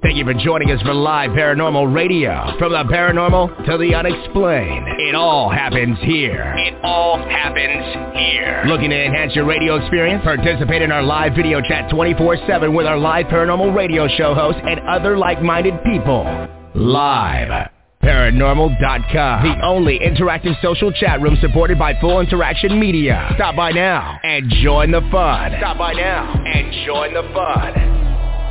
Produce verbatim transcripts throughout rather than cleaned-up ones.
Thank you for joining us for Live Paranormal Radio. From the paranormal to the unexplained, it all happens here. It all happens here. Looking to enhance your radio experience? Participate in our live video chat twenty-four seven with our Live Paranormal Radio show hosts and other like-minded people. Live Paranormal dot com, the only interactive social chat room supported by Full Interaction Media. Stop by now and join the fun. Stop by now and join the fun.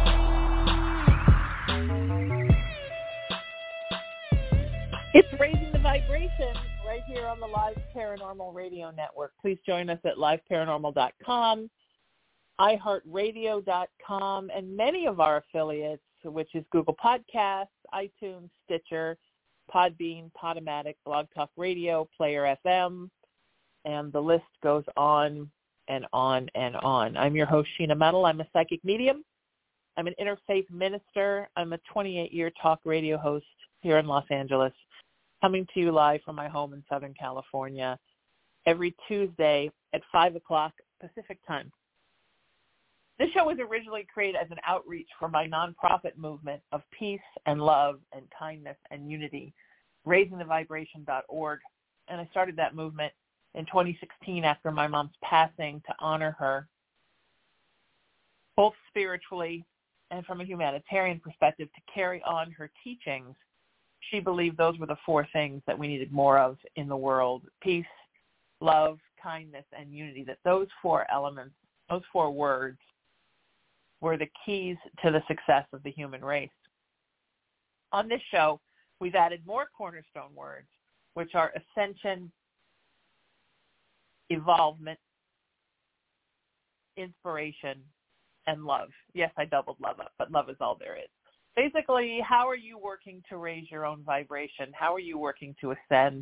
It's Raising the Vibration right here on the Live Paranormal Radio Network. Please join us at Live Paranormal dot com, i heart radio dot com, and many of our affiliates, which is Google Podcasts, iTunes, Stitcher, Podbean, Podomatic, Blog Talk Radio, Player F M, and the list goes on and on and on. I'm your host, Sheena Metal. I'm a psychic medium. I'm an interfaith minister. I'm a twenty-eight-year talk radio host here in Los Angeles, coming to you live from my home in Southern California every Tuesday at five o'clock Pacific time. This show was originally created as an outreach for my nonprofit movement of peace and love and kindness and unity, raising the vibration dot org. And I started that movement in twenty sixteen after my mom's passing to honor her, both spiritually and from a humanitarian perspective, to carry on her teachings. She believed those were the four things that we needed more of in the world: peace, love, kindness, and unity. That those four elements, those four words, were the keys to the success of the human race. On this show, we've added more cornerstone words, which are ascension, evolvement, inspiration, and love. Yes, I doubled love up, but love is all there is. Basically, how are you working to raise your own vibration? How are you working to ascend?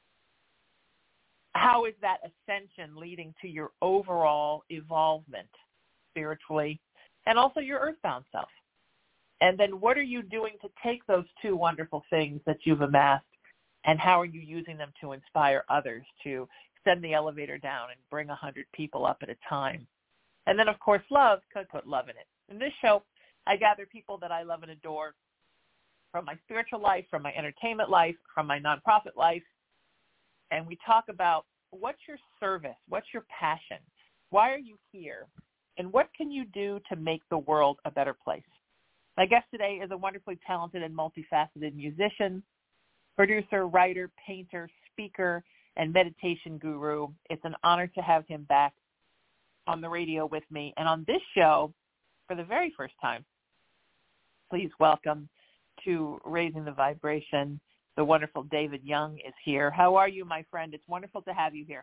How is that ascension leading to your overall evolvement spiritually and also your earthbound self? And then what are you doing to take those two wonderful things that you've amassed, and how are you using them to inspire others to send the elevator down and bring one hundred people up at a time? And then, of course, love, could put love in it. In this show, I gather people that I love and adore from my spiritual life, from my entertainment life, from my nonprofit life, and we talk about what's your service, what's your passion, why are you here, and what can you do to make the world a better place? My guest today is a wonderfully talented and multifaceted musician, producer, writer, painter, speaker, and meditation guru. It's an honor to have him back on the radio with me. And on this show, for the very first time, please welcome to Raising the Vibration, the wonderful David Young is here. How are you, my friend? It's wonderful to have you here.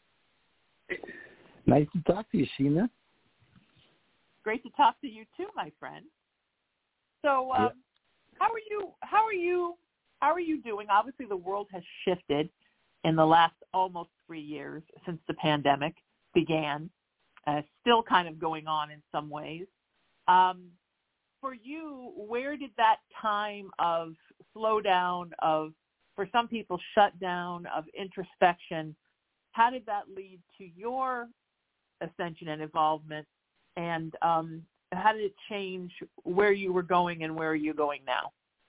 Nice to talk to you, Sheena. Great to talk to you too, my friend. So, um, yeah. how are you? How are you? How are you doing? Obviously, the world has shifted in the last almost three years since the pandemic began. Uh, still kind of going on in some ways. Um, for you, where did that time of slowdown, of, for some people, shutdown, of introspection, how did that lead to your ascension and involvement? And um, how did it change where you were going and where are you going now?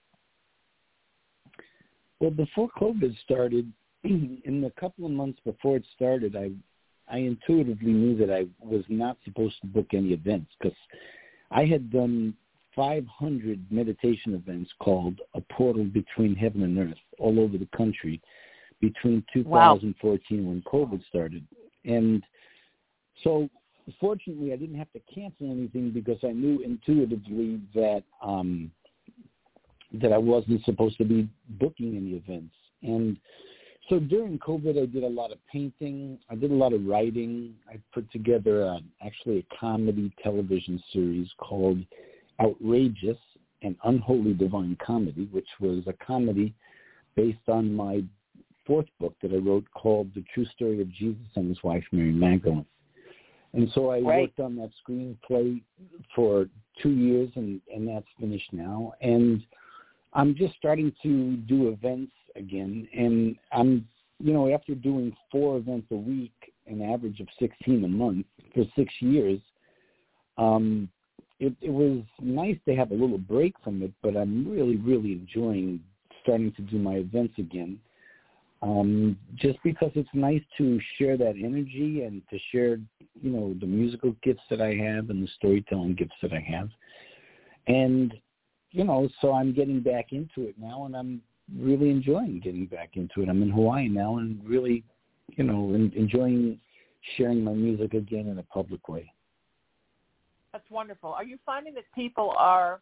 Well, before COVID started, in the couple of months before it started, I I intuitively knew that I was not supposed to book any events because I had done five hundred meditation events called A Portal Between Heaven and Earth all over the country between two thousand fourteen wow. when COVID started. And so fortunately, I didn't have to cancel anything because I knew intuitively that um, that I wasn't supposed to be booking any events. And so during COVID, I did a lot of painting. I did a lot of writing. I put together a, actually a comedy television series called Outrageous, an Unholy Divine Comedy, which was a comedy based on my fourth book that I wrote called The True Story of Jesus and His Wife, Mary Magdalene. And so I right. worked on that screenplay for two years, and, and that's finished now. And I'm just starting to do events again. And I'm, you know, after doing four events a week, an average of sixteen a month for six years, um, it, it was nice to have a little break from it, but I'm really, really enjoying starting to do my events again. Um, just because it's nice to share that energy and to share, you know, the musical gifts that I have and the storytelling gifts that I have. And, you know, so I'm getting back into it now, and I'm really enjoying getting back into it. I'm in Hawaii now and really, you know, enjoying sharing my music again in a public way. That's wonderful. Are you finding that people are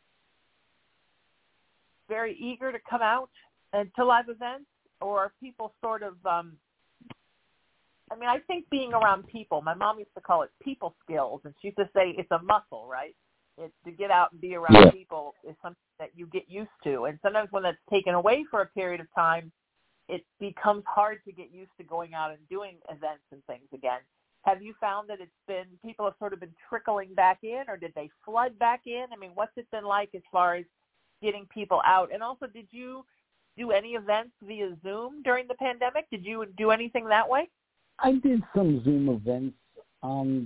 very eager to come out and to live events, or are people sort of, um, I mean, I think being around people, my mom used to call it people skills, and she used to say it's a muscle, right? It's to get out and be around yeah. people is something that you get used to. And sometimes when that's taken away for a period of time, it becomes hard to get used to going out and doing events and things again. Have you found that it's been, people have sort of been trickling back in, or did they flood back in? I mean, what's it been like as far as getting people out? And also, did you do any events via Zoom during the pandemic? Did you do anything that way? I did some Zoom events. Um,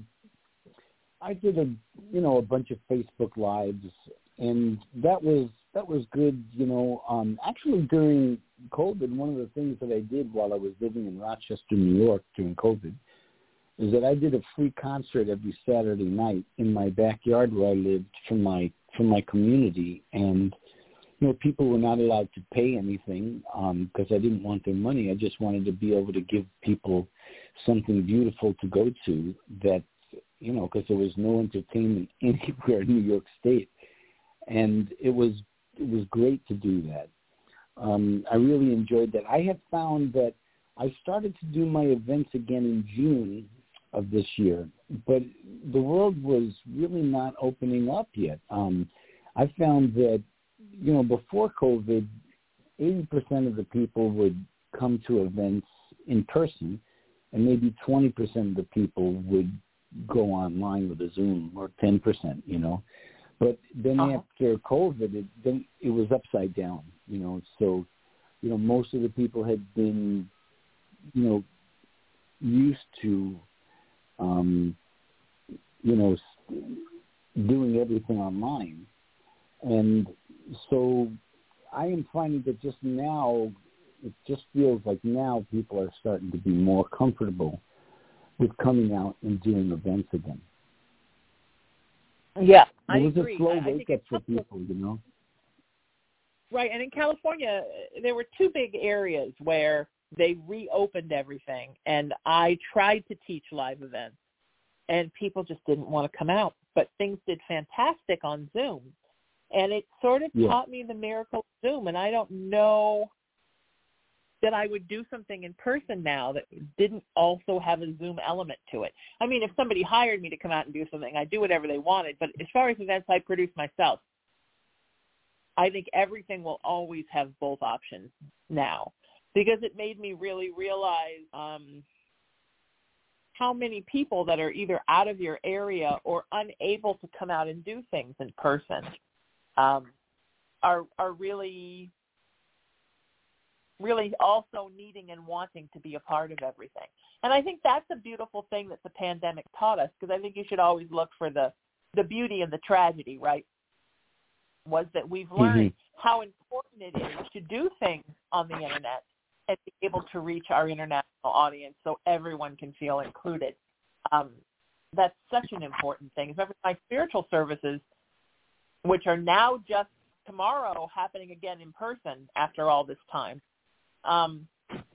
I did a, you know, a bunch of Facebook Lives, and that was that was good. You know, um, actually during COVID, one of the things that I did while I was living in Rochester, New York during COVID, is that I did a free concert every Saturday night in my backyard where I lived from my from my community, and you know, people were not allowed to pay anything because um, I didn't want their money. I just wanted to be able to give people something beautiful to go to that, you know, because there was no entertainment anywhere in New York State. And it was it was great to do that. Um, I really enjoyed that. I have found that I started to do my events again in June of this year, but the world was really not opening up yet. Um, I found that, you know, before COVID, eighty percent of the people would come to events in person, and maybe twenty percent of the people would go online with a Zoom, or ten percent, you know. But then uh-huh. after COVID, it, then it was upside down, you know. So, you know, most of the people had been, you know, used to, um, you know, doing everything online. And so I am finding that just now, it just feels like now people are starting to be more comfortable with coming out and doing events again. Yeah, I agree. It was agree. a slow I, wake I up for people, you know. Right, and in California, there were two big areas where they reopened everything, and I tried to teach live events, and people just didn't want to come out. But things did fantastic on Zoom, and it sort of yeah. taught me the miracle of Zoom, and I don't know that I would do something in person now that didn't also have a Zoom element to it. I mean, if somebody hired me to come out and do something, I'd do whatever they wanted. But as far as events I produce myself, I think everything will always have both options now, because it made me really realize um, how many people that are either out of your area or unable to come out and do things in person um, are are really really also needing and wanting to be a part of everything. And I think that's a beautiful thing that the pandemic taught us, because I think you should always look for the, the beauty and the tragedy, right, was that we've learned mm-hmm. how important it is to do things on the Internet and be able to reach our international audience so everyone can feel included. Um, that's such an important thing. Remember, my spiritual services, which are now just tomorrow happening again in person after all this time, Um,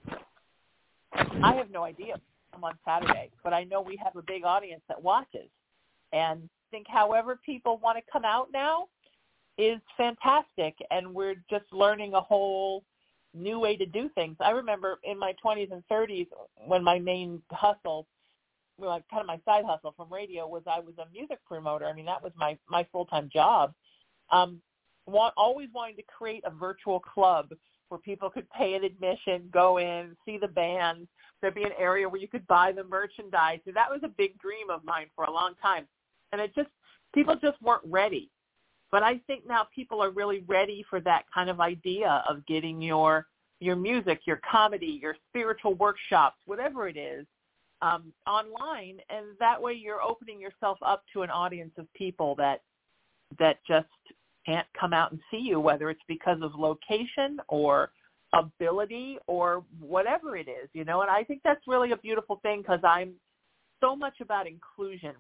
I have no idea. I'm on Saturday, but I know we have a big audience that watches. And I think however people want to come out now is fantastic, and we're just learning a whole new way to do things. I remember in my twenties and thirties when my main hustle, well, kind of my side hustle from radio, was I was a music promoter. I mean, that was my, my full-time job. Um, want, always wanting to create a virtual club where people could pay an admission, go in, see the band. There'd be an area where you could buy the merchandise. And that was a big dream of mine for a long time. And it just, people just weren't ready. But I think now people are really ready for that kind of idea of getting your your music, your comedy, your spiritual workshops, whatever it is, um, online, and that way you're opening yourself up to an audience of people that that just can't come out and see you, whether it's because of location or ability or whatever it is, you know. And I think that's really a beautiful thing, because I'm so much about inclusion.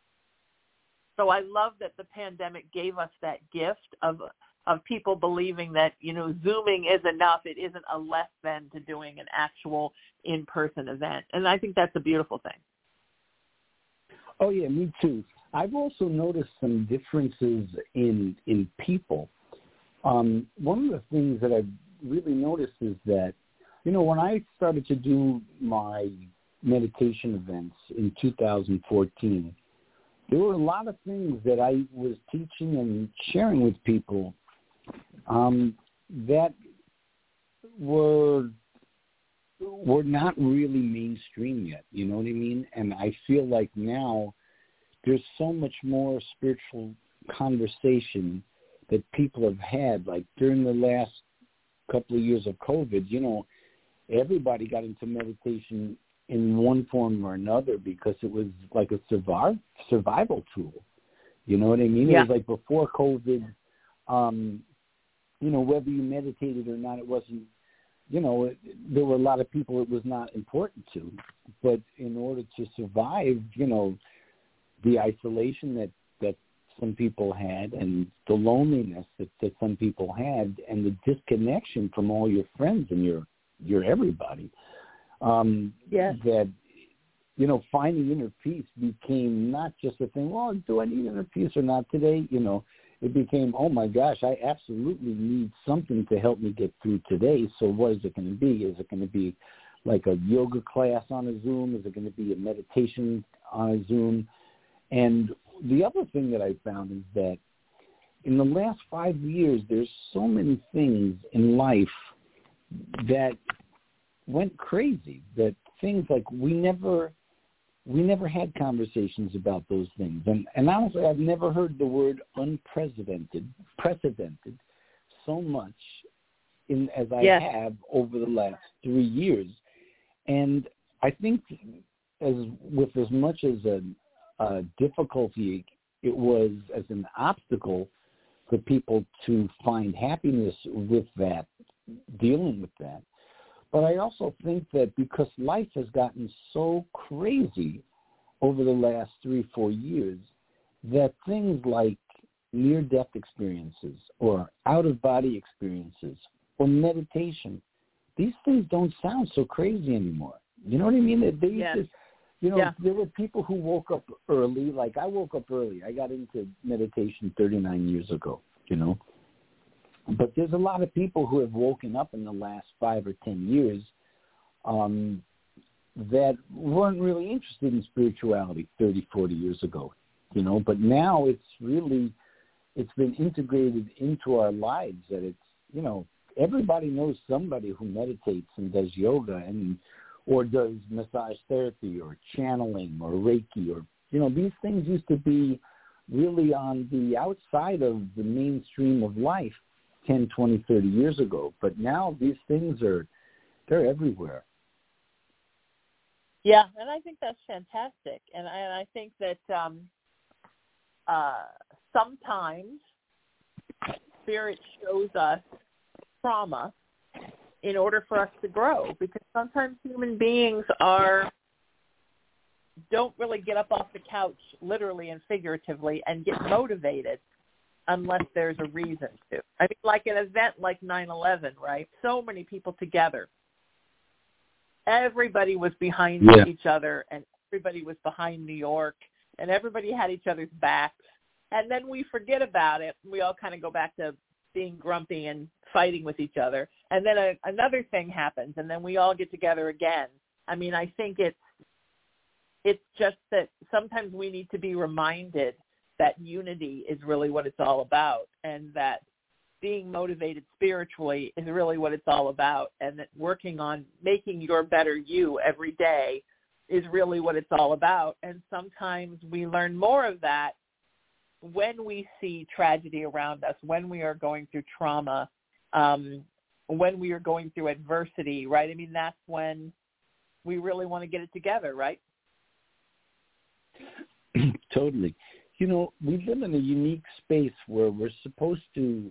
So I love that the pandemic gave us that gift of of people believing that, you know, Zooming is enough. It isn't a less than to doing an actual in-person event. And I think that's a beautiful thing. Oh, yeah, me too. I've also noticed some differences in in people. Um, one of the things that I've really noticed is that, you know, when I started to do my meditation events in two thousand fourteen, there were a lot of things that I was teaching and sharing with people um, that were were not really mainstream yet. You know what I mean? And I feel like now there's so much more spiritual conversation that people have had. Like during the last couple of years of COVID, you know, everybody got into meditation in one form or another because it was like a survive, survival tool. You know what I mean? Yeah. It was like before COVID, um, you know, whether you meditated or not, it wasn't, you know, it, there were a lot of people it was not important to. But in order to survive, you know, the isolation that, that some people had and the loneliness that, that some people had and the disconnection from all your friends and your, your everybody, um, yes. that, you know, finding inner peace became not just a thing, well, do I need inner peace or not today? You know, it became, oh, my gosh, I absolutely need something to help me get through today. So what is it going to be? Is it going to be like a yoga class on a Zoom? Is it going to be a meditation on a Zoom? And the other thing that I found is that in the last five years, there's so many things in life that went crazy, that things like we never we never had conversations about those things. And, and honestly, I've never heard the word unprecedented, precedented so much in as I yes. have over the last three years. And I think as with as much as a, a difficulty it was as an obstacle for people to find happiness with that, dealing with that. But I also think that because life has gotten so crazy over the last three, four years, that things like near-death experiences or out-of-body experiences or meditation, these things don't sound so crazy anymore. You know what I mean? They, they yes. used to, you know, yeah. there were people who woke up early. Like I woke up early. I got into meditation thirty-nine years ago, you know. But there's a lot of people who have woken up in the last five or ten years um, that weren't really interested in spirituality thirty, forty years ago, you know. But now it's really, it's been integrated into our lives that it's, you know, everybody knows somebody who meditates and does yoga and or does massage therapy or channeling or Reiki or, you know, these things used to be really on the outside of the mainstream of life ten, twenty, thirty years ago. But now these things are, they're everywhere. Yeah, and I think that's fantastic. And I, and I think that um, uh, sometimes spirit shows us trauma in order for us to grow, because sometimes human beings are don't really get up off the couch literally and figuratively and get motivated unless there's a reason to. I mean, like an event like nine eleven, right? So many people together. Everybody was behind yeah. each other, and everybody was behind New York, and everybody had each other's backs. And then we forget about it. We all kind of go back to being grumpy and fighting with each other. And then a, another thing happens, and then we all get together again. I mean, I think it's it's just that sometimes we need to be reminded that unity is really what it's all about, and that being motivated spiritually is really what it's all about, and that working on making your better you every day is really what it's all about. And sometimes we learn more of that when we see tragedy around us, when we are going through trauma, um, when we are going through adversity, right? I mean, that's when we really want to get it together, right? Totally. You know, we live in a unique space where we're supposed to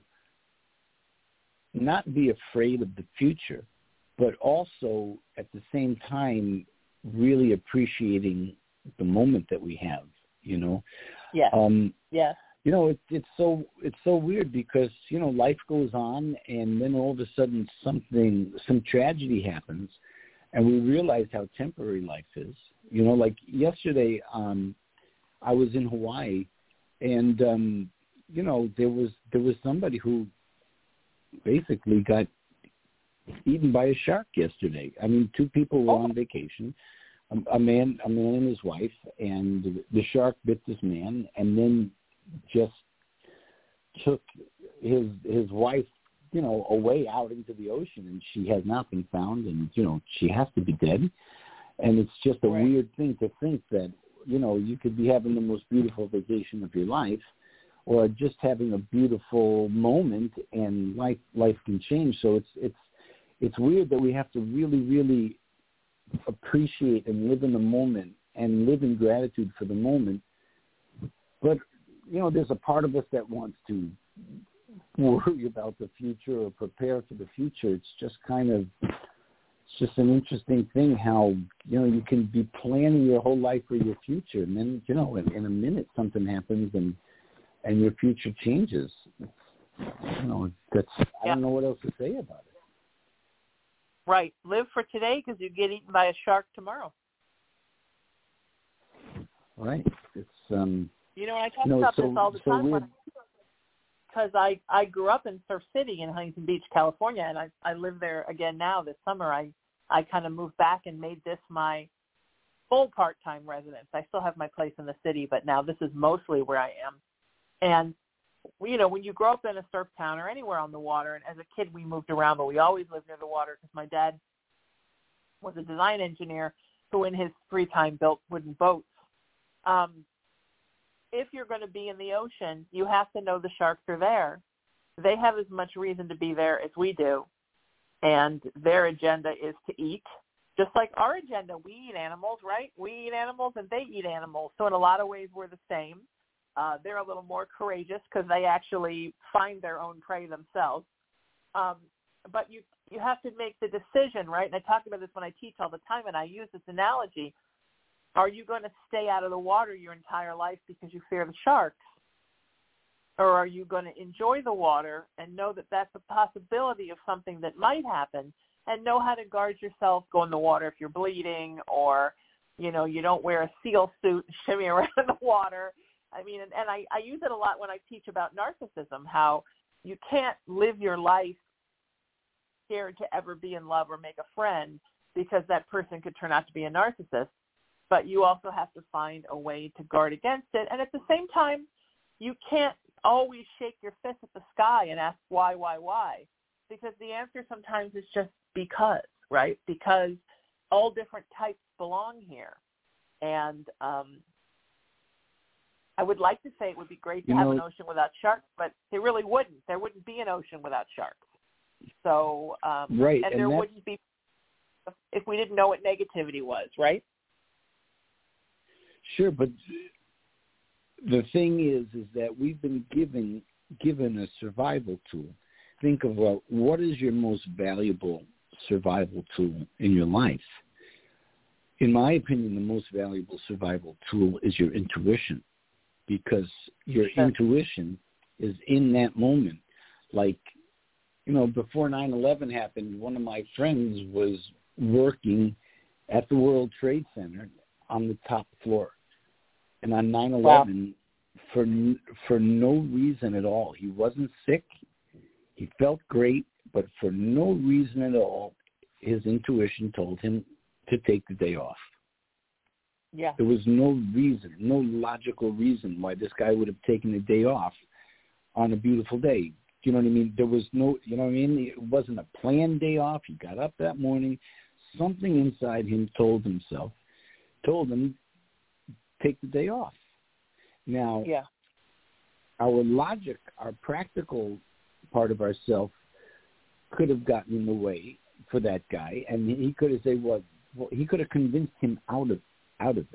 not be afraid of the future, but also at the same time really appreciating the moment that we have, you know? Yeah. Um, yeah. You know, it, it's so it's so weird because, you know, life goes on and then all of a sudden something, some tragedy happens and we realize how temporary life is. You know, like yesterday, um, I was in Hawaii and, um, you know, there was there was somebody who basically got eaten by a shark yesterday. I mean, two people were on vacation, a, a man, a man and his wife, and the shark bit this man, and then just took his his wife, you know, away out into the ocean, and she has not been found, and you know, she has to be dead. And it's just a right. weird thing to think that, you know, you could be having the most beautiful vacation of your life, or just having a beautiful moment, and life life can change. So it's it's it's weird that we have to really, really appreciate and live in the moment and live in gratitude for the moment. But, you know, there's a part of us that wants to worry about the future or prepare for the future. It's just kind of, it's just an interesting thing how, you know, you can be planning your whole life for your future, and then, you know, in, in a minute something happens and and your future changes. You know, that's, I yeah. don't know what else to say about it. Right. Live for today because you get eaten by a shark tomorrow. Right. It's, um, you know, I talk you know, about so, this all the so time because I, I grew up in Surf City in Huntington Beach, California, and I, I live there again now this summer. I, I kind of moved back and made this my full part-time residence. I still have my place in the city, but now this is mostly where I am. And, you know, when you grow up in a surf town or anywhere on the water, and as a kid we moved around, but we always lived near the water because my dad was a design engineer who in his free time built wooden boats. Um, if you're going to be in the ocean, you have to know the sharks are there. They have as much reason to be there as we do, and their agenda is to eat. Just like our agenda, we eat animals, right? We eat animals and they eat animals. So in a lot of ways we're the same. Uh, they're a little more courageous because they actually find their own prey themselves. Um, but you you have to make the decision, right? And I talk about this when I teach all the time, and I use this analogy. Are you going to stay out of the water your entire life because you fear the sharks? Or are you going to enjoy the water and know that that's a possibility of something that might happen and know how to guard yourself, go in the water if you're bleeding, or, you know, you don't wear a seal suit and shimmy around in the water. I mean, and, and I, I use it a lot when I teach about narcissism, how you can't live your life scared to ever be in love or make a friend because that person could turn out to be a narcissist. But you also have to find a way to guard against it. And at the same time, you can't always shake your fist at the sky and ask why, why, why, because the answer sometimes is just because, right? Because all different types belong here. And um, I would like to say it would be great to you have know, an ocean without sharks, but it really wouldn't. There wouldn't be an ocean without sharks. So, um, right, and, and there that's, wouldn't be if we didn't know what negativity was, right? Sure, but the thing is, is that we've been given given a survival tool. Think of uh, what is your most valuable survival tool in your life? In my opinion, the most valuable survival tool is your intuition, because your sure. intuition is in that moment. Like, you know, before nine eleven happened, one of my friends was working at the World Trade Center on the top floor. And on nine eleven, wow. for for no reason at all, he wasn't sick. He felt great, but for no reason at all, his intuition told him to take the day off. Yeah. There was no reason, no logical reason why this guy would have taken the day off on a beautiful day. You know what I mean? There was no, you know what I mean? It wasn't a planned day off. He got up that morning. Something inside him told himself, told him, take the day off. Now, yeah. our logic, our practical part of ourself could have gotten in the way for that guy, and he could have said, well, well, he could have convinced him out of out of it.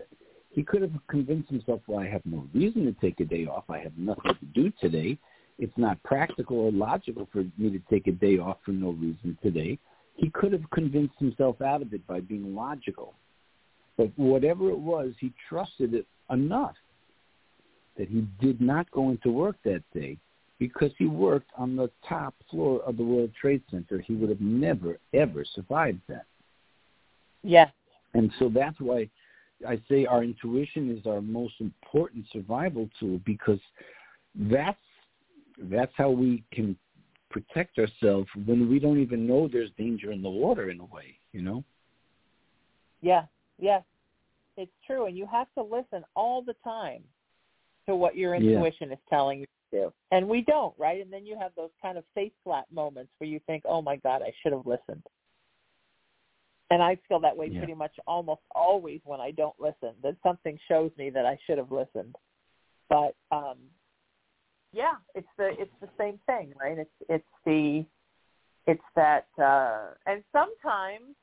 He could have convinced himself, well, I have no reason to take a day off. I have nothing to do today. It's not practical or logical for me to take a day off for no reason today. He could have convinced himself out of it by being logical. But whatever it was, he trusted it enough that he did not go into work that day because he worked on the top floor of the World Trade Center. He would have never, ever survived that. Yeah. And so that's why I say our intuition is our most important survival tool, because that's that's how we can protect ourselves when we don't even know there's danger in the water, in a way, you know? Yeah, yes, it's true. And you have to listen all the time to what your intuition yeah. is telling you to do. And we don't, right? And then you have those kind of face slap moments where you think, oh, my God, I should have listened. And I feel that way yeah. pretty much almost always when I don't listen, that something shows me that I should have listened. But, um, yeah, it's the it's the same thing, right? It's it's the it's that, uh, and sometimes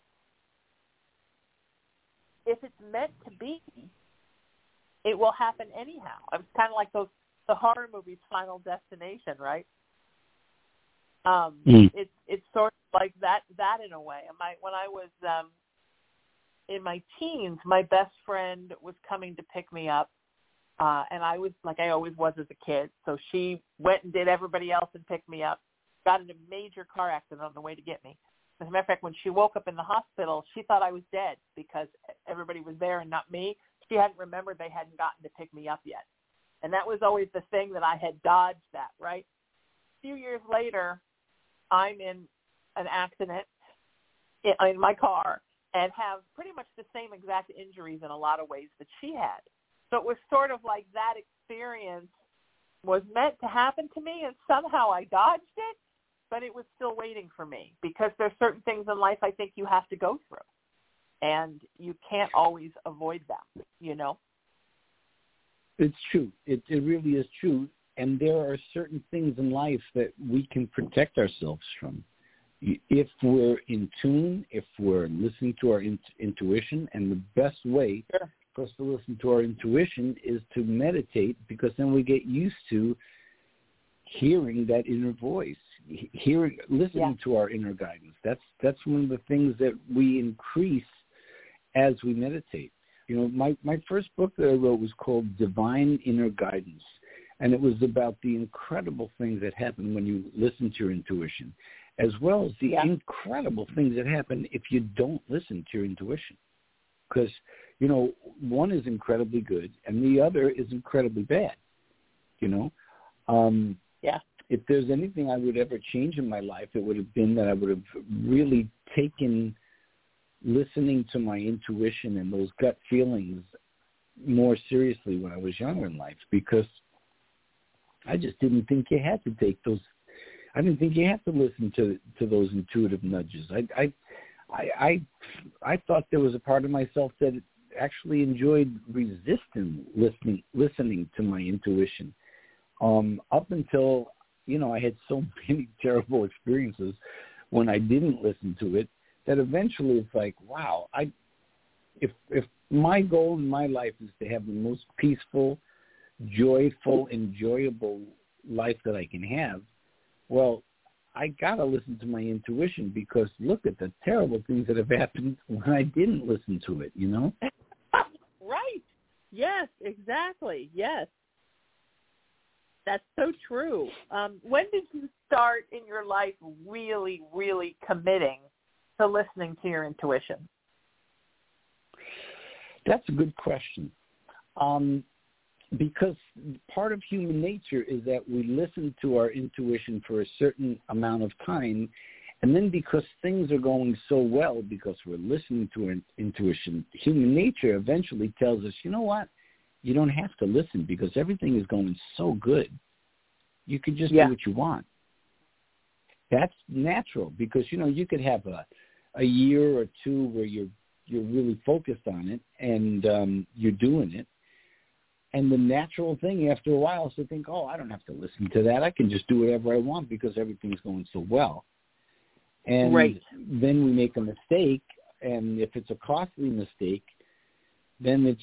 if it's meant to be, it will happen anyhow. It's kind of like those the horror movies, Final Destination, right? Um, mm. It's it's sort of like that that in a way. My when I was um, in my teens, my best friend was coming to pick me up, uh, and I was like I always was as a kid. So she went and did everybody else and picked me up. Got in a major car accident on the way to get me. As a matter of fact, when she woke up in the hospital, she thought I was dead because everybody was there and not me. She hadn't remembered they hadn't gotten to pick me up yet, and that was always the thing that I had dodged that. Right. A few years later, I'm in an accident in my car and have pretty much the same exact injuries in a lot of ways that she had. So it was sort of like that experience was meant to happen to me, and somehow I dodged it, but it was still waiting for me because there's certain things in life I think you have to go through, and you can't always avoid them, you know? It's true. It, it really is true. And there are certain things in life that we can protect ourselves from. If we're in tune, if we're listening to our in- intuition, and the best way sure. for us to listen to our intuition is to meditate, because then we get used to hearing that inner voice, hearing, listening yeah. to our inner guidance. That's that's one of the things that we increase as we meditate. You know, my, my first book that I wrote was called Divine Inner Guidance. And it was about the incredible things that happen when you listen to your intuition, as well as the yeah. incredible things that happen if you don't listen to your intuition. Because, you know, one is incredibly good and the other is incredibly bad, you know. Um, yeah. If there's anything I would ever change in my life, it would have been that I would have really taken listening to my intuition and those gut feelings more seriously when I was younger in life, because I just didn't think you had to take those. I didn't think you had to listen to, to those intuitive nudges. I, I, I, I, I thought there was a part of myself that actually enjoyed resisting listening, listening to my intuition. Um, up until, you know, I had so many terrible experiences when I didn't listen to it that eventually it's like, wow, I, if if my goal in my life is to have the most peaceful, joyful, enjoyable life that I can have, well, I got to listen to my intuition, because look at the terrible things that have happened when I didn't listen to it, you know? Right. Yes, exactly. Yes. That's so true. Um, when did you start in your life really, really committing to listening to your intuition? That's a good question. Um, Because part of human nature is that we listen to our intuition for a certain amount of time, and then because things are going so well, because we're listening to our intuition, human nature eventually tells us, you know what, you don't have to listen because everything is going so good. You can just yeah. do what you want. That's natural, because, you know, you could have a, a year or two where you're, you're really focused on it, and um, you're doing it. And the natural thing after a while is to think, oh, I don't have to listen to that. I can just do whatever I want because everything's going so well. And right. then we make a mistake, and if it's a costly mistake, then it just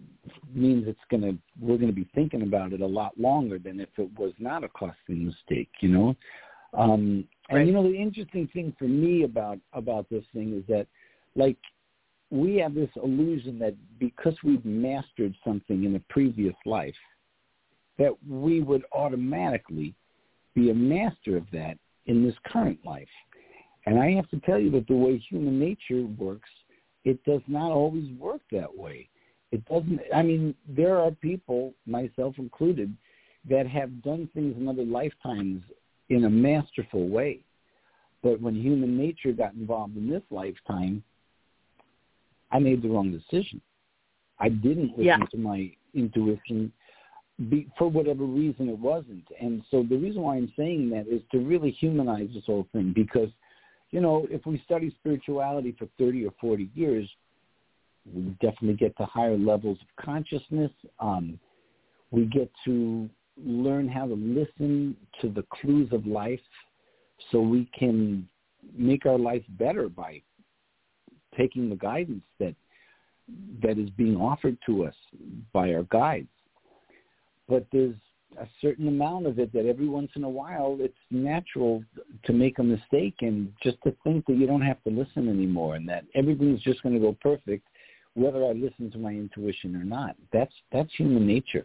means it's going to, we're going to be thinking about it a lot longer than if it was not a costly mistake, you know? Um, and, right. you know, the interesting thing for me about, about this thing is that, like, we have this illusion that because we've mastered something in a previous life, that we would automatically be a master of that in this current life. And I have to tell you that the way human nature works, it does not always work that way. It doesn't, I mean, there are people, myself included, that have done things in other lifetimes in a masterful way. But when human nature got involved in this lifetime, I made the wrong decision. I didn't listen yeah. to my intuition be, for whatever reason it wasn't. And so the reason why I'm saying that is to really humanize this whole thing because, you know, if we study spirituality for thirty or forty years, we definitely get to higher levels of consciousness. Um, we get to learn how to listen to the clues of life so we can make our life better by taking the guidance that that is being offered to us by our guides. But there's a certain amount of it that every once in a while it's natural to make a mistake and just to think that you don't have to listen anymore and that everything's just going to go perfect whether I listen to my intuition or not. That's that's human nature.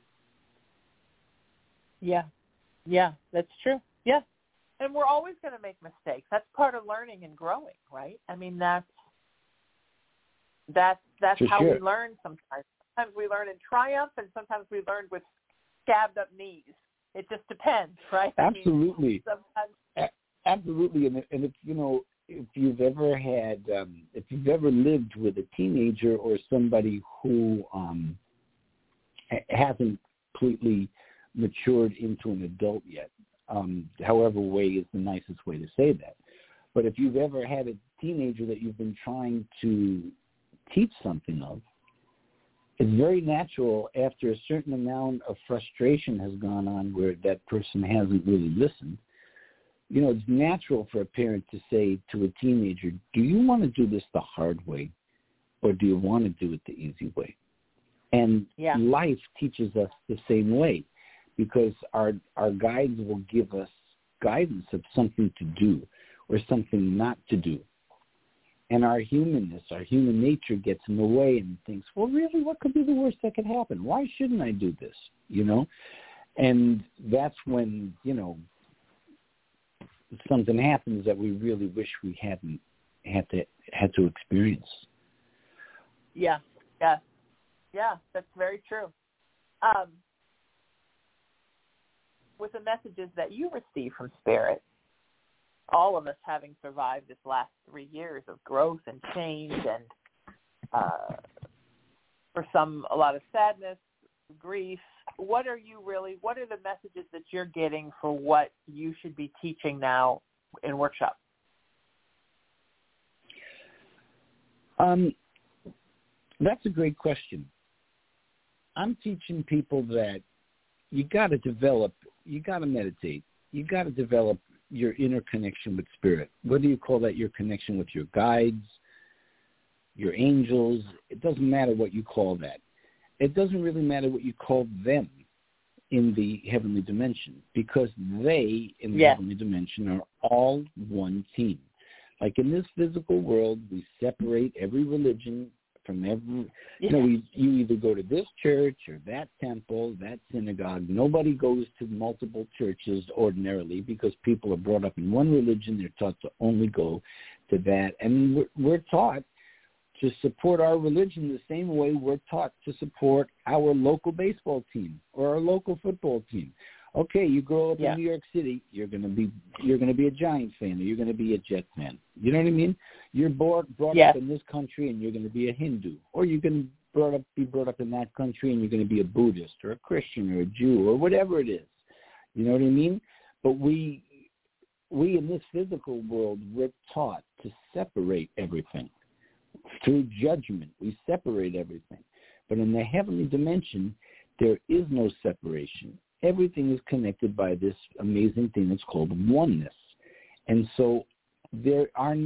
Yeah. Yeah, that's true. Yeah. And we're always going to make mistakes. That's part of learning and growing, right? I mean, that's that's that's For how sure. we learn sometimes. Sometimes we learn in triumph and sometimes we learn with scabbed up knees. It just depends, right? Absolutely. I mean, sometimes A- absolutely. And, and if, you know, if you've ever had, um, if you've ever lived with a teenager or somebody who um, hasn't completely matured into an adult yet, um, however way is the nicest way to say that. But if you've ever had a teenager that you've been trying to teach something of, it's very natural after a certain amount of frustration has gone on where that person hasn't really listened. You know, it's natural for a parent to say to a teenager, do you want to do this the hard way or do you want to do it the easy way? And yeah. life teaches us the same way because our our guides will give us guidance of something to do or something not to do. And our humanness, our human nature gets in the way and thinks, well, really, what could be the worst that could happen? Why shouldn't I do this? You know? And that's when, you know, something happens that we really wish we hadn't had to had to experience. Yeah, yeah, yeah, that's very true. Um, with the messages that you receive from Spirit, all of us having survived this last three years of growth and change and uh, for some, a lot of sadness, grief, what are you really, what are the messages that you're getting for what you should be teaching now in workshops? Um, that's a great question. I'm teaching people that you got to develop, you got to meditate, you got to develop your inner connection with Spirit. Whether you call that your connection with your guides, your angels, it doesn't matter what you call that. It doesn't really matter what you call them in the heavenly dimension because they in the yes. heavenly dimension are all one team. Like in this physical world, we separate every religion from every, you know, we, you either go to this church or that temple, that synagogue. Nobody goes to multiple churches ordinarily because people are brought up in one religion. They're taught to only go to that. And we're, we're taught to support our religion the same way we're taught to support our local baseball team or our local football team. Okay, you grow up yeah. in New York City, you're gonna be you're gonna be a Giants fan or you're gonna be a Jets fan. You know what I mean? You're brought brought yes. up in this country and you're gonna be a Hindu, or you can brought up be brought up in that country and you're gonna be a Buddhist or a Christian or a Jew or whatever it is. You know what I mean? But we we in this physical world we're taught to separate everything. Through judgment, we separate everything. But in the heavenly dimension, there is no separation. Everything is connected by this amazing thing that's called oneness. And so there are not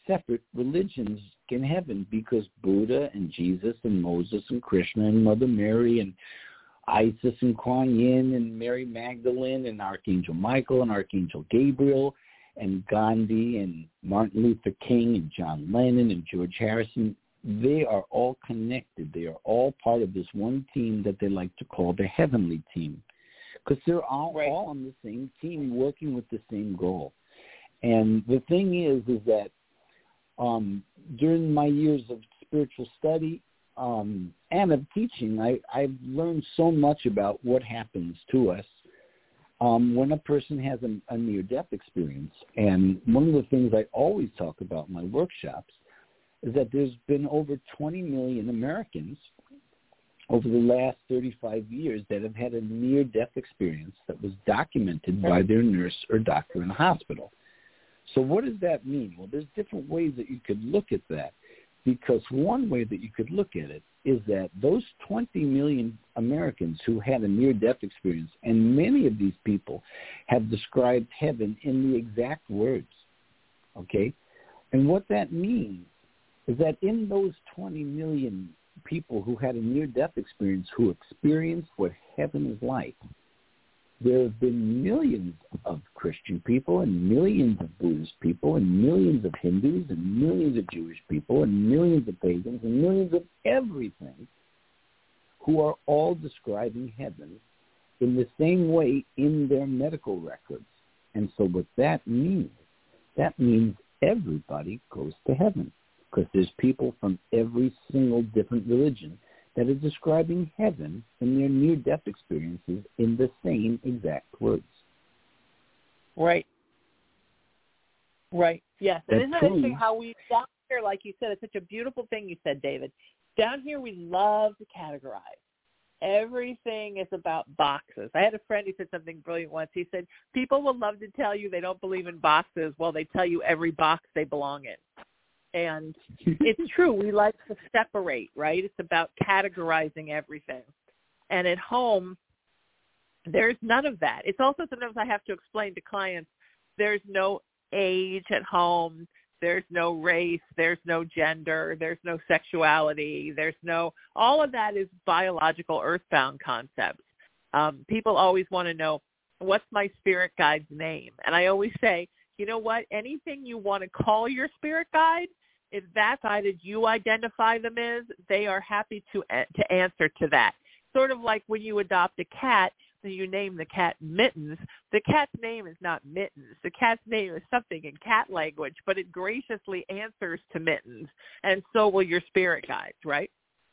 separate religions in heaven because Buddha and Jesus and Moses and Krishna and Mother Mary and Isis and Kuan Yin and Mary Magdalene and Archangel Michael and Archangel Gabriel and Gandhi and Martin Luther King and John Lennon and George Harrison, they are all connected. They are all part of this one team that they like to call the heavenly team because they're all, right. all on the same team working with the same goal. And the thing is, is that um, during my years of spiritual study um, and of teaching, I, I've learned so much about what happens to us um, when a person has a, a near-death experience. And one of the things I always talk about in my workshops is that there's been over twenty million Americans over the last thirty-five years that have had a near-death experience that was documented by their nurse or doctor in the hospital. So what does that mean? Well, there's different ways that you could look at that, because one way that you could look at it is that those twenty million Americans who had a near-death experience, and many of these people have described heaven in the exact words, okay? And what that means is that in those twenty million people who had a near-death experience who experienced what heaven is like, there have been millions of Christian people and millions of Buddhist people and millions of Hindus and millions of Jewish people and millions of pagans and millions of everything who are all describing heaven in the same way in their medical records. And so what that means, that means everybody goes to heaven, because there's people from every single different religion that are describing heaven in their near-death experiences in the same exact words. Right. Right. Yes. And That's isn't that true. interesting how we, down here, like you said, it's such a beautiful thing you said, David. Down here we love to categorize. Everything is about boxes. I had a friend who said something brilliant once. He said, people will love to tell you they don't believe in boxes while they tell you every box they belong in. And it's true. We like to separate, right? It's about categorizing everything. And at home, there's none of that. It's also sometimes I have to explain to clients, there's no age at home. There's no race. There's no gender. There's no sexuality. There's no, all of that is biological earthbound concepts. Um, people always want to know, what's my spirit guide's name? And I always say, you know what? Anything you want to call your spirit guide, if that guided you identify them as, they are happy to to answer to that. Sort of like when you adopt a cat, and you name the cat Mittens. The cat's name is not Mittens. The cat's name is something in cat language, but it graciously answers to Mittens, and so will your spirit guides, right?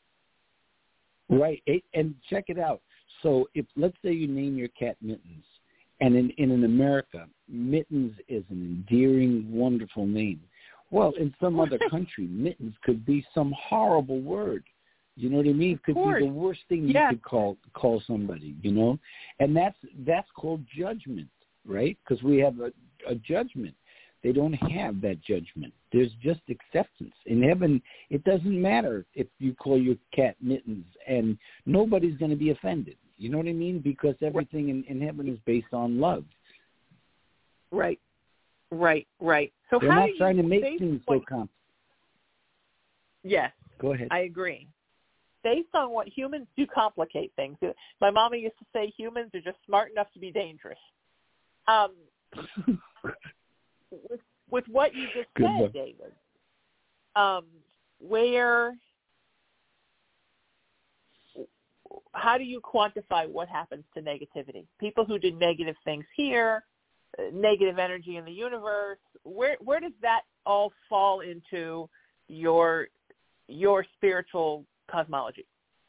Right, and check it out. So if, let's say you name your cat Mittens, and in, in, in America, Mittens is an endearing, wonderful name. Well, in some other country, Mittens could be some horrible word. You know what I mean? It could be the worst thing you yeah. could call call somebody, you know? And that's that's called judgment, right? Because we have a, a judgment. They don't have that judgment. There's just acceptance. In heaven, it doesn't matter if you call your cat Mittens, and nobody's going to be offended. You know what I mean? Because everything in, in heaven is based on love. Right, right, right. So They're how not do you trying to make based things on, so complicated. Yes. Go ahead. I agree. Based on what humans do complicate things. My mama used to say humans are just smart enough to be dangerous. Um, with, with what you just Good said, luck. David, um, where, how do you quantify what happens to negativity? People who did negative things here, uh, negative energy in the universe, where where does that all fall into your your spiritual cosmology?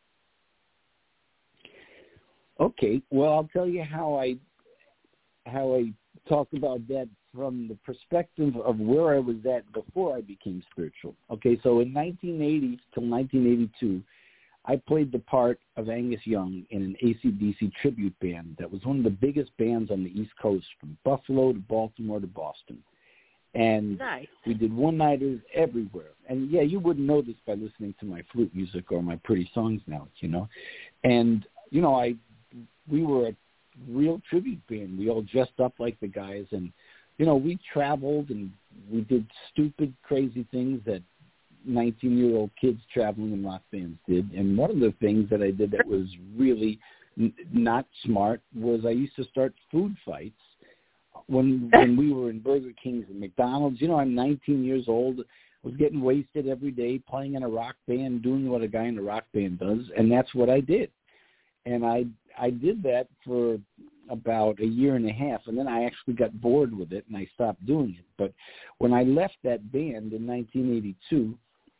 Okay, well, I'll tell you how I how I talk about that from the perspective of where I was at before I became spiritual. Okay, so in nineteen eighty till nineteen eighty-two, I played the part of Angus Young in an A C D C tribute band that was one of the biggest bands on the East Coast, from Buffalo to Baltimore to Boston. And nice. We did one-nighters everywhere. And, yeah, you wouldn't know this by listening to my flute music or my pretty songs now, you know. And, you know, I we were a real tribute band. We all dressed up like the guys. And, you know, we traveled and we did stupid, crazy things that nineteen-year-old kids traveling in rock bands did. And one of the things that I did that was really n- not smart was I used to start food fights when when we were in Burger Kings and McDonald's. You know, I'm nineteen years old. I was getting wasted every day, playing in a rock band, doing what a guy in a rock band does, and that's what I did. And I I did that for about a year and a half, and then I actually got bored with it, and I stopped doing it. But when I left that band in nineteen eighty-two,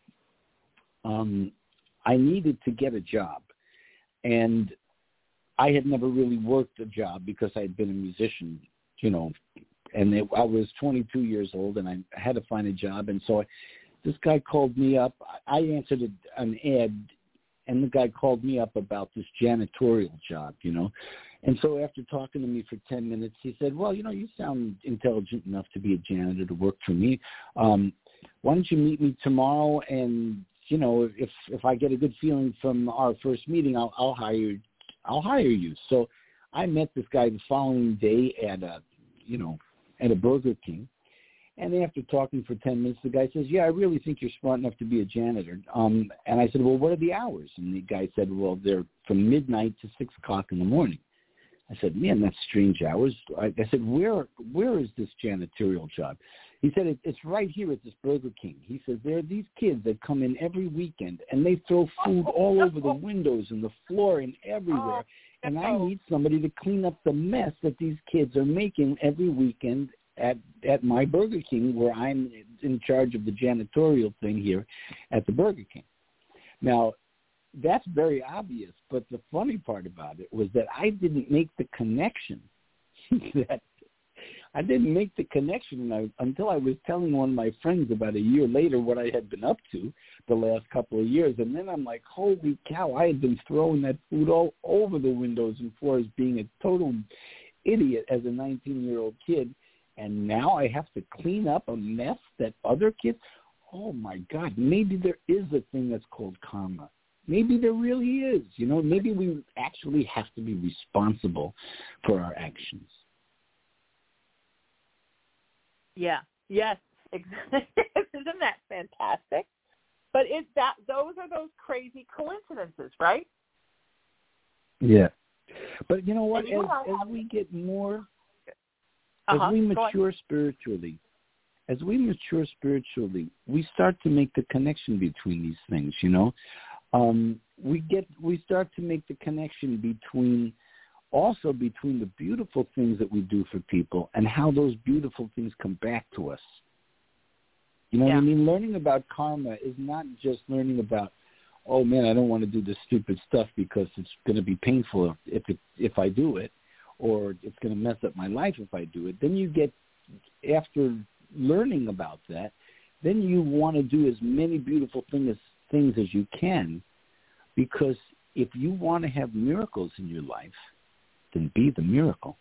um, I needed to get a job, and I had never really worked a job because I had been a musician, you know, and it, I was twenty-two years old, and I had to find a job. And so I, this guy called me up. I answered a, an ad, and the guy called me up about this janitorial job, you know. And so after talking to me for ten minutes, he said, well, you know, you sound intelligent enough to be a janitor to work for me. Um, why don't you meet me tomorrow? And, you know, if if I get a good feeling from our first meeting, I'll, I'll hire I'll hire you. So I met this guy the following day at a, you know, at a Burger King. And after talking for ten minutes, the guy says, yeah, I really think you're smart enough to be a janitor. Um, and I said, well, what are the hours? And the guy said, well, they're from midnight to six o'clock in the morning. I said, man, that's strange hours. I, I said, where where is this janitorial job? He said, it, it's right here at this Burger King. He says, there are these kids that come in every weekend, and they throw food all over the windows and the floor and everywhere. And I need somebody to clean up the mess that these kids are making every weekend at, at my Burger King, where I'm in charge of the janitorial thing here at the Burger King. Now, that's very obvious, but the funny part about it was that I didn't make the connection that I didn't make the connection I, until I was telling one of my friends about a year later what I had been up to the last couple of years. And then I'm like, holy cow, I had been throwing that food all over the windows and floors, being a total idiot as a nineteen-year-old kid. And now I have to clean up a mess that other kids, oh, my God, maybe there is a thing that's called karma. Maybe there really is. You know, maybe we actually have to be responsible for our actions. Yeah. Yes. Exactly. Isn't that fantastic? But it's that those are those crazy coincidences, right? Yeah. But you know what? You as, know, as we get more, uh-huh. as we mature spiritually, as we mature spiritually, we start to make the connection between these things. You know, um, we get we start to make the connection between. Also between the beautiful things that we do for people and how those beautiful things come back to us. You know yeah. what I mean? Learning about karma is not just learning about, oh, man, I don't want to do this stupid stuff because it's going to be painful if it, if I do it, or it's going to mess up my life if I do it. Then you get, after learning about that, then you want to do as many beautiful things, things as you can, because if you want to have miracles in your life, then be the miracle.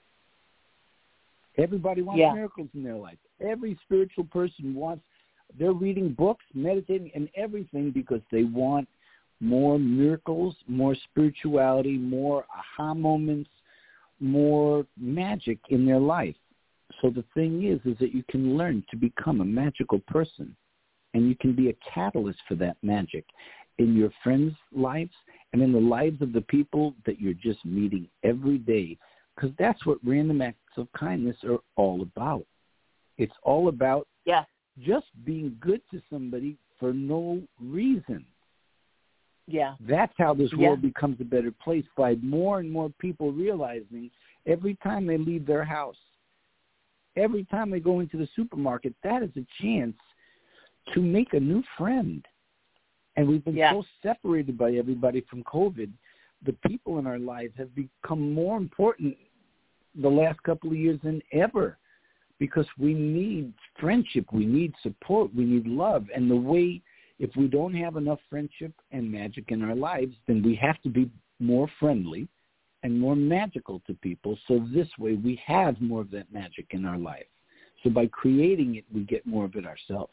Everybody wants yeah. miracles in their life. Every spiritual person wants, they're reading books, meditating, and everything because they want more miracles, more spirituality, more aha moments, more magic in their life. So the thing is, is that you can learn to become a magical person, and you can be a catalyst for that magic in your friends' lives and in the lives of the people that you're just meeting every day, because that's what random acts of kindness are all about. It's all about yeah. just being good to somebody for no reason. Yeah. That's how this yeah. world becomes a better place, by more and more people realizing every time they leave their house, every time they go into the supermarket, that is a chance to make a new friend. And we've been yeah. so separated by everybody from COVID. The people in our lives have become more important the last couple of years than ever, because we need friendship, we need support, we need love. And the way, if we don't have enough friendship and magic in our lives, then we have to be more friendly and more magical to people. So this way we have more of that magic in our life. So by creating it, we get more of it ourselves.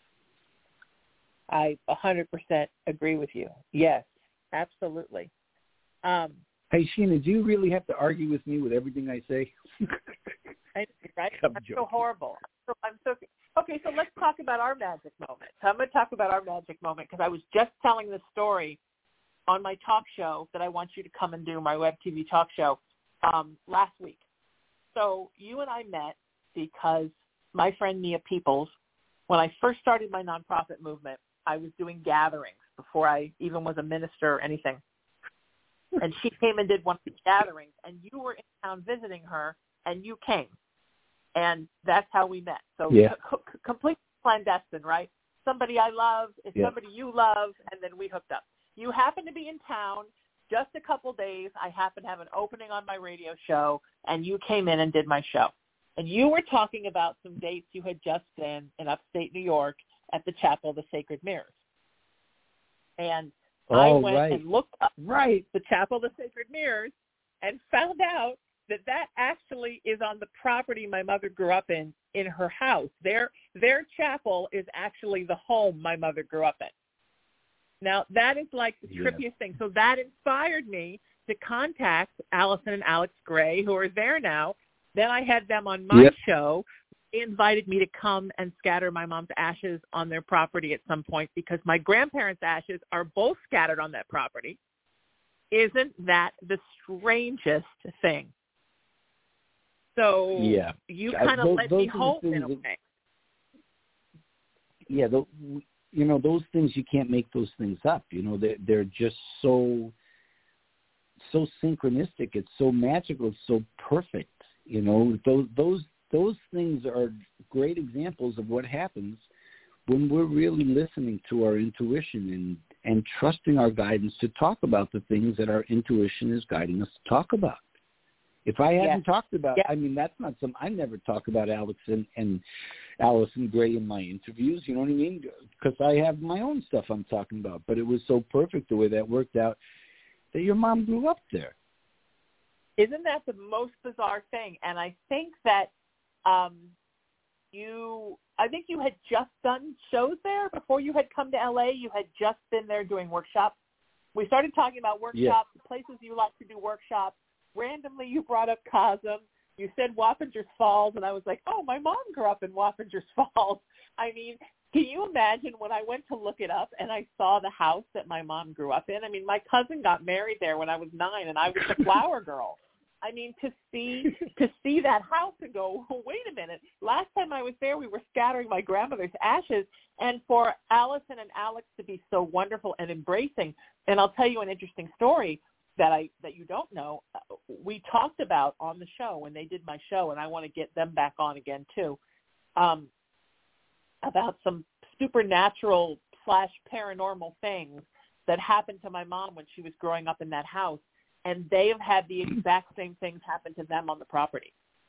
I one hundred percent agree with you. Yes, absolutely. Um, hey, Sheena, do you really have to argue with me with everything I say? I, right? I'm I'm joking. so horrible. So, I'm so. Okay, so let's talk about our magic moment. So I'm going to talk about our magic moment because I was just telling this story on my talk show that I want you to come and do, my web T V talk show, um, last week. So you and I met because my friend Nia Peoples, when I first started my nonprofit movement, I was doing gatherings before I even was a minister or anything. And she came and did one of the gatherings, and you were in town visiting her, and you came. And that's how we met. So yeah. c- c- completely clandestine, right? Somebody I love is yeah. somebody you love, and then we hooked up. You happened to be in town just a couple days. I happened to have an opening on my radio show, and you came in and did my show. And you were talking about some dates you had just been in upstate New York at the Chapel of the Sacred Mirrors. And oh, I went right. and looked up right. the Chapel of the Sacred Mirrors and found out that that actually is on the property my mother grew up in, in her house. Their, their chapel is actually the home my mother grew up in. Now, that is like the yeah. trippiest thing. So that inspired me to contact Allison and Alex Gray, who are there now. Then I had them on my yep. show. They invited me to come and scatter my mom's ashes on their property at some point because my grandparents' ashes are both scattered on that property. Isn't that the strangest thing? So yeah. you Uh, kind of those, let those me hope in a that, way. Yeah, the, you know, those things, you can't make those things up. You know, they're, they're just so, so synchronistic. It's so magical. It's so perfect. You know, those, those, those things are great examples of what happens when we're really listening to our intuition and, and trusting our guidance to talk about the things that our intuition is guiding us to talk about. If I hadn't yes. talked about, yes. I mean, that's not some, I never talk about Alex and, and Allison Gray in my interviews, you know what I mean? Because I have my own stuff I'm talking about. But it was so perfect the way that worked out that your mom grew up there. Isn't that the most bizarre thing? And I think that um, you, I think you had just done shows there before you had come to L A. You had just been there doing workshops. We started talking about workshops, yeah. places you like to do workshops. Randomly, you brought up Cosm. You said Wappingers Falls, and I was like, oh, my mom grew up in Wappingers Falls. I mean, can you imagine when I went to look it up and I saw the house that my mom grew up in? I mean, my cousin got married there when I was nine, and I was the flower girl. I mean, to see to see that house and go, oh, wait a minute. Last time I was there, we were scattering my grandmother's ashes, and for Allison and Alex to be so wonderful and embracing. And I'll tell you an interesting story that I that you don't know. We talked about on the show when they did my show, and I want to get them back on again too, um, about some supernatural slash paranormal things that happened to my mom when she was growing up in that house, and they have had the exact same things happen to them on the property.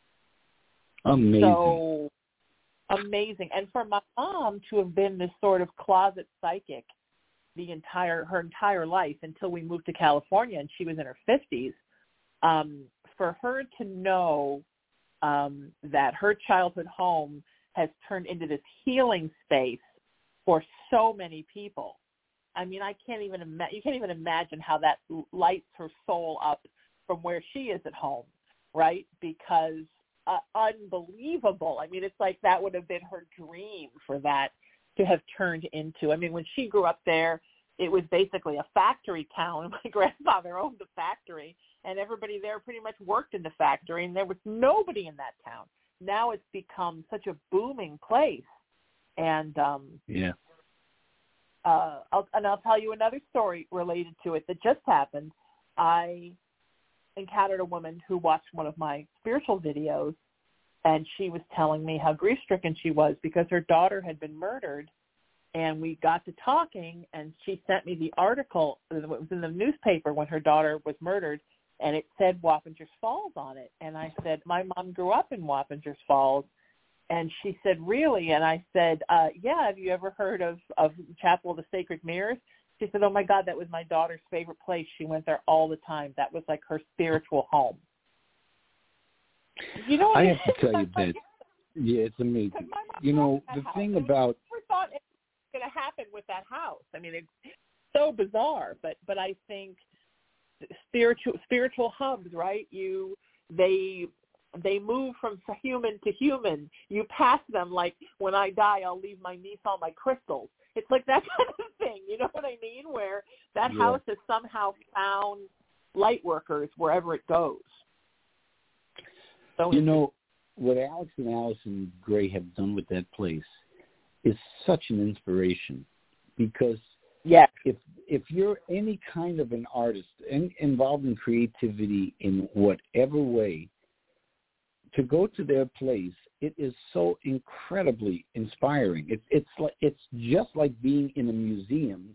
Amazing. So amazing. And for my mom to have been this sort of closet psychic the entire her entire life until we moved to California and she was in her fifties, um, for her to know um, that her childhood home has turned into this healing space for so many people. I mean, I can't even ima- you can't even imagine how that lights her soul up from where she is at home, right? Because uh, unbelievable. I mean, it's like that would have been her dream for that to have turned into. I mean, when she grew up there, it was basically a factory town. My grandfather owned the factory, and everybody there pretty much worked in the factory, and there was nobody in that town. Now it's become such a booming place. And um, yeah, uh, I'll, and I'll tell you another story related to it that just happened. I encountered a woman who watched one of my spiritual videos, and she was telling me how grief-stricken she was because her daughter had been murdered. And we got to talking, and she sent me the article. It was in the newspaper when her daughter was murdered, and it said Wappingers Falls on it. And I said, my mom grew up in Wappingers Falls. And she said, really? And I said, uh, yeah, have you ever heard of, of Chapel of the Sacred Mirrors? She said, oh, my God, that was my daughter's favorite place. She went there all the time. That was like her spiritual home. You know what I have to tell you that, yeah, it's amazing. You know, the thing about... I never thought it was going to happen with that house. I mean, it's so bizarre, but, but I think spiritual spiritual hubs, right? You, they... they move from human to human. You pass them like, when I die, I'll leave my niece all my crystals. It's like that kind of thing. You know what I mean? Where that yeah. house has somehow found light workers wherever it goes. So you know, what Alex and Allison Gray have done with that place is such an inspiration, because yes. if if you're any kind of an artist in, involved in creativity in whatever way, to go to their place, it is so incredibly inspiring. It, it's like it's just like being in a museum,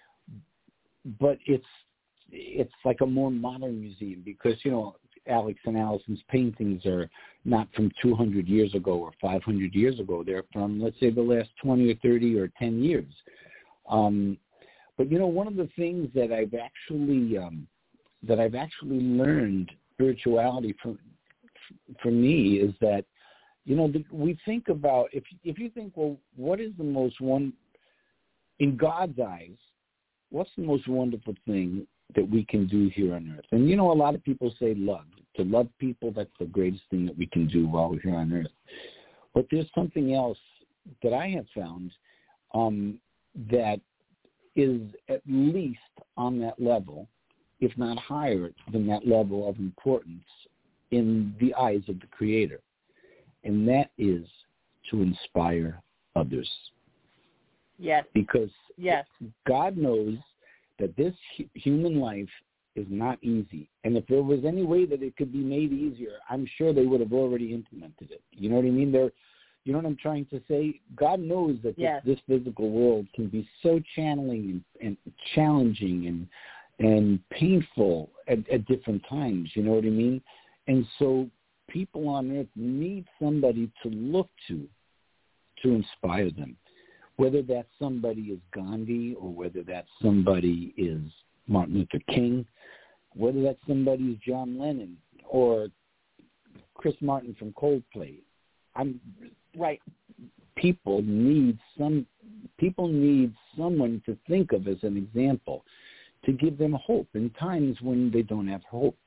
but it's it's like a more modern museum, because, you know, Alex and Allison's paintings are not from two hundred years ago or five hundred years ago. They're from, let's say, the last twenty or thirty or ten years. Um, but, you know, one of the things that I've actually um, that I've actually learned spirituality from for me is that, you know, the, we think about, if if you think, well, what is the most one, in God's eyes, what's the most wonderful thing that we can do here on earth? And, you know, a lot of people say love. To love people, that's the greatest thing that we can do while we're here on earth. But there's something else that I have found um, that is at least on that level, if not higher than that level of importance in the eyes of the Creator. And that is to inspire others. Yes. Because yes. God knows that this hu- human life is not easy. And if there was any way that it could be made easier, I'm sure they would have already implemented it. You know what I mean? They're, you know what I'm trying to say? God knows that yes. this, this physical world can be so channeling and, and challenging and and painful at, at different times. You know what I mean? And so people on earth need somebody to look to to inspire them. Whether that somebody is Gandhi, or whether that somebody is Martin Luther King, whether that somebody is John Lennon or Chris Martin from Coldplay. I'm right. People need some. People need someone to think of as an example, to give them hope in times when they don't have hope.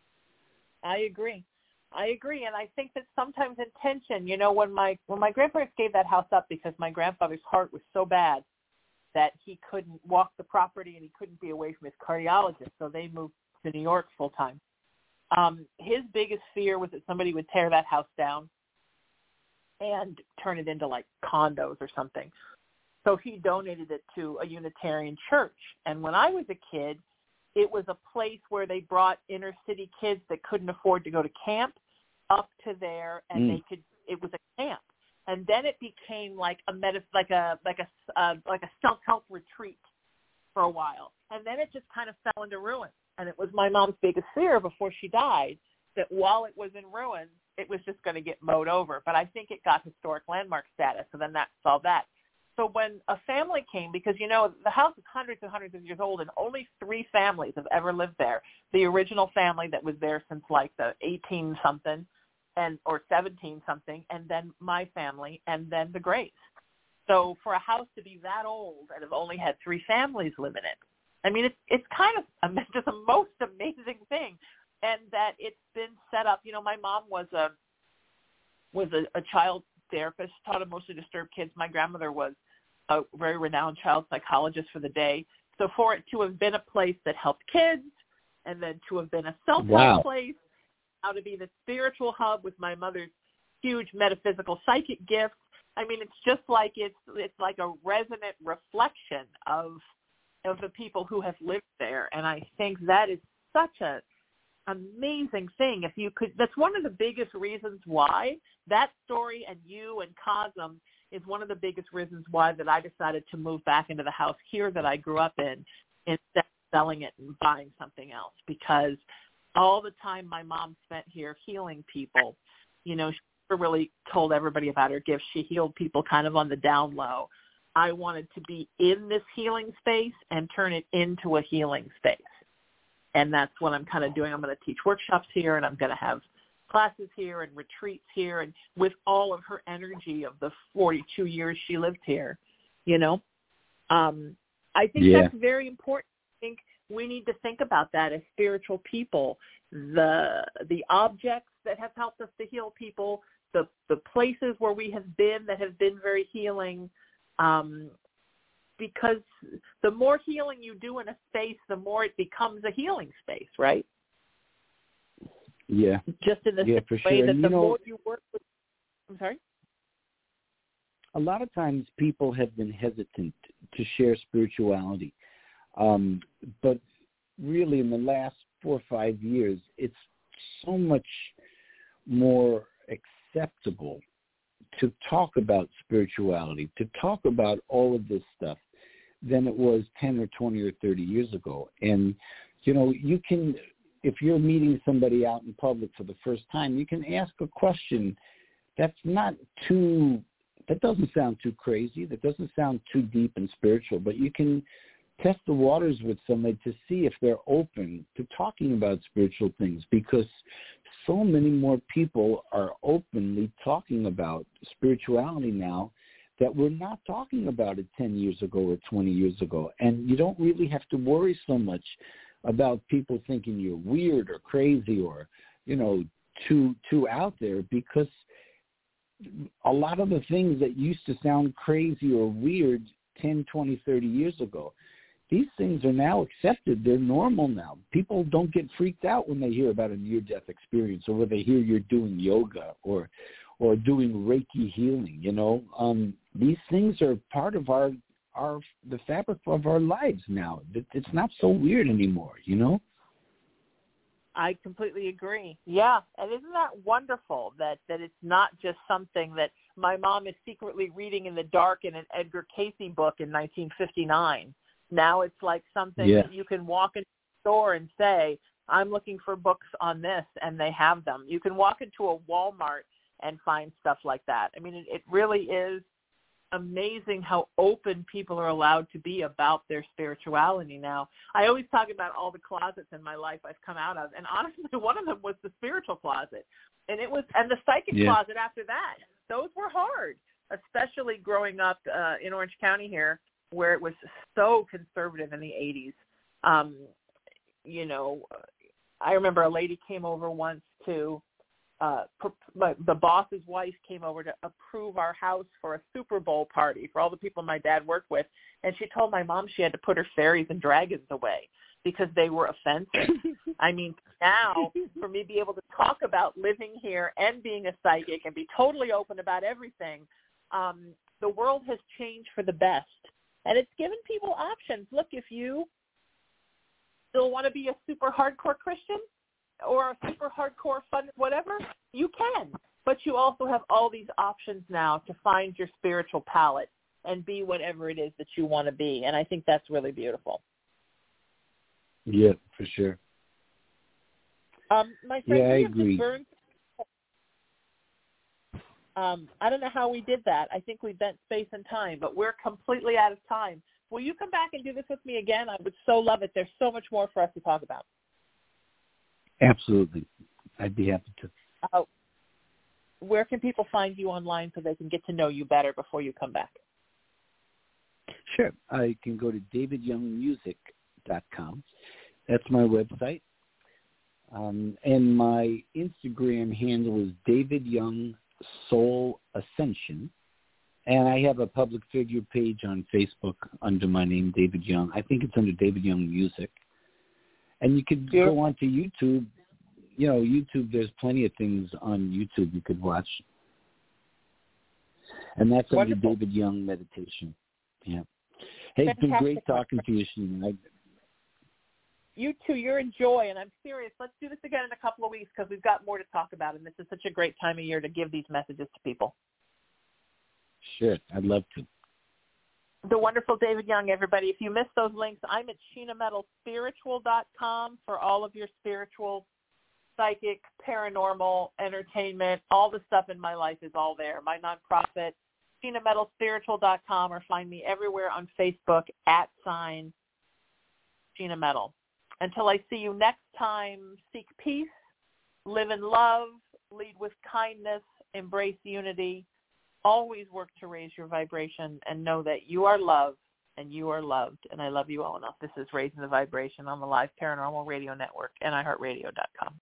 I agree. I agree, and I think that sometimes intention, you know, when my when my grandparents gave that house up because my grandfather's heart was so bad that he couldn't walk the property and he couldn't be away from his cardiologist, so they moved to New York full time. Um, his biggest fear was that somebody would tear that house down and turn it into like condos or something. So he donated it to a Unitarian church, and when I was a kid, it was a place where they brought inner city kids that couldn't afford to go to camp up to there, and mm. they could. It was a camp, and then it became like a meta, like a like a uh, like a self-help retreat for a while, and then it just kind of fell into ruin. And it was my mom's biggest fear before she died that while it was in ruins, it was just going to get mowed over. But I think it got historic landmark status, so then that solved that. So when a family came, because, you know, the house is hundreds and hundreds of years old, and only three families have ever lived there. The original family that was there since like the eighteen-something and or seventeen-something, and then my family, and then the Grays. So for a house to be that old and have only had three families live in it, I mean, it's it's kind of a, just a most amazing thing. And that it's been set up. You know, my mom was a was a, a child therapist, taught emotionally disturbed kids. My grandmother was a very renowned child psychologist for the day. So for it to have been a place that helped kids, and then to have been a self-help wow. place, how to be the spiritual hub with my mother's huge metaphysical psychic gifts. I mean, it's just like it's it's like a resonant reflection of of the people who have lived there. And I think that is such a amazing thing. If you could, that's one of the biggest reasons why that story and you and Cosm is one of the biggest reasons why that I decided to move back into the house here that I grew up in instead of selling it and buying something else, because all the time my mom spent here healing people, you know, she never really told everybody about her gifts. She healed people kind of on the down low. I wanted to be in this healing space and turn it into a healing space. And that's what I'm kind of doing. I'm going to teach workshops here, and I'm going to have classes here and retreats here, and with all of her energy of the forty-two years she lived here, you know. Um, I think yeah. that's very important. I think we need to think about that as spiritual people. The the objects that have helped us to heal people, the the places where we have been that have been very healing, um, because the more healing you do in a space, the more it becomes a healing space, right? Yeah. Just in the yeah, same for way sure. that And, the you know, more you work with, I'm sorry? a lot of times people have been hesitant to share spirituality. Um, but really in the last four or five years, it's so much more acceptable to talk about spirituality, to talk about all of this stuff than it was ten or twenty or thirty years ago. And, you know, you can, if you're meeting somebody out in public for the first time, you can ask a question that's not too, that doesn't sound too crazy, that doesn't sound too deep and spiritual, but you can test the waters with somebody to see if they're open to talking about spiritual things, because so many more people are openly talking about spirituality now that we're not talking about it ten years ago or twenty years ago. And you don't really have to worry so much about people thinking you're weird or crazy or, you know, too too out there, because a lot of the things that used to sound crazy or weird ten, twenty, thirty years ago, these things are now accepted. They're normal now. People don't get freaked out when they hear about a near-death experience or when they hear you're doing yoga or or doing Reiki healing, you know. Um, these things are part of our, our the fabric of our lives now. It's not so weird anymore, you know. I completely agree. Yeah, and isn't that wonderful that, that it's not just something that my mom is secretly reading in the dark in an Edgar Cayce book in nineteen fifty-nine. Now it's like something yeah. that you can walk into a store and say, I'm looking for books on this, and they have them. You can walk into a Walmart and find stuff like that. I mean, it, it really is amazing how open people are allowed to be about their spirituality now. I always talk about all the closets in my life I've come out of, and honestly, one of them was the spiritual closet, and it was, and the psychic yeah. closet after that. Those were hard, especially growing up uh, in Orange County here, where it was so conservative in the eighties. Um, you know, I remember a lady came over once to, uh, my, the boss's wife came over to approve our house for a Super Bowl party for all the people my dad worked with. And she told my mom she had to put her fairies and dragons away because they were offensive. I mean, now for me to be able to talk about living here and being a psychic and be totally open about everything, um, the world has changed for the best. And it's given people options. Look, if you still want to be a super hardcore Christian or a super hardcore fun whatever, you can. But you also have all these options now to find your spiritual palette and be whatever it is that you want to be. And I think that's really beautiful. Yeah, for sure. Um, my friend, yeah, I we have agree. just burned. Um, I don't know how we did that. I think we bent space and time, but we're completely out of time. Will you come back and do this with me again? I would so love it. There's so much more for us to talk about. Absolutely. I'd be happy to. Uh, where can people find you online so they can get to know you better before you come back? Sure. I can go to david young music dot com. That's my website. Um, and my Instagram handle is David Young Soul Ascension. And I have a public figure page on Facebook under my name, David Young. I think it's under David Young Music. And you could yeah. go onto YouTube. You know, YouTube, there's plenty of things on YouTube you could watch. And that's Wonderful. under David Young Meditation. Yeah. Hey, it's been great talking to you, Sheena. You too. You're a joy, and I'm serious. Let's do this again in a couple of weeks because we've got more to talk about, and this is such a great time of year to give these messages to people. Sure. I'd love to. The wonderful David Young, everybody. If you missed those links, I'm at sheena metal spiritual dot com for all of your spiritual, psychic, paranormal, entertainment. All the stuff in my life is all there. My nonprofit, sheena metal spiritual dot com, or find me everywhere on Facebook at sign Sheena Metal. Until I see you next time, seek peace, live in love, lead with kindness, embrace unity, always work to raise your vibration, and know that you are loved and you are loved, and I love you all enough. This is Raising the Vibration on the Live Paranormal Radio Network and i heart radio dot com.